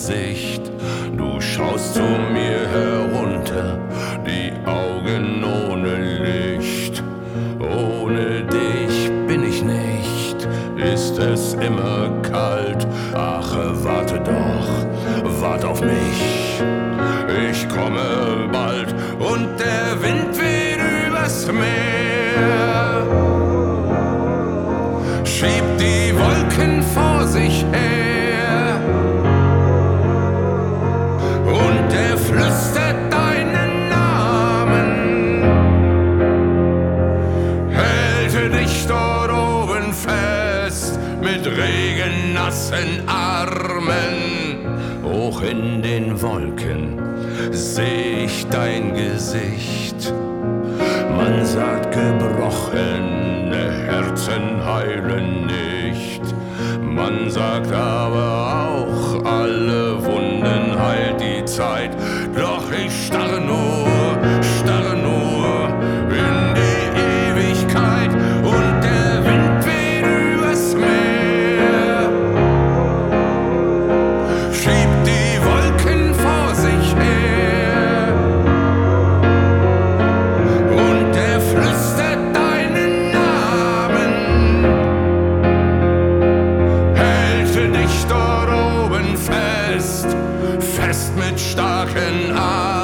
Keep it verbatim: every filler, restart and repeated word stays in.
Gesicht. Du schaust zu mir herunter, die Augen ohne Licht. Ohne dich bin ich nicht, ist es immer kalt. Ach, warte doch, wart auf mich, ich komme bald. Und der Wind weht übers Meer, schiebt die Wolken vor sich her, und er flüstert deinen Namen. Halte dich dort oben fest mit regennassen Armen. Hoch in den Wolken seh ich dein Gesicht. Man sagt, gebrochene Herzen heilen nicht. Man sagt aber auch, alle Wunden heilt die Zeit. Doch ich starre nur, starre nur in die Ewigkeit. Und der Wind weht übers Meer, schiebt die Wolken vor sich her, und er flüstert deinen Namen. Halte dich dort oben fest, fest mit starken Armen.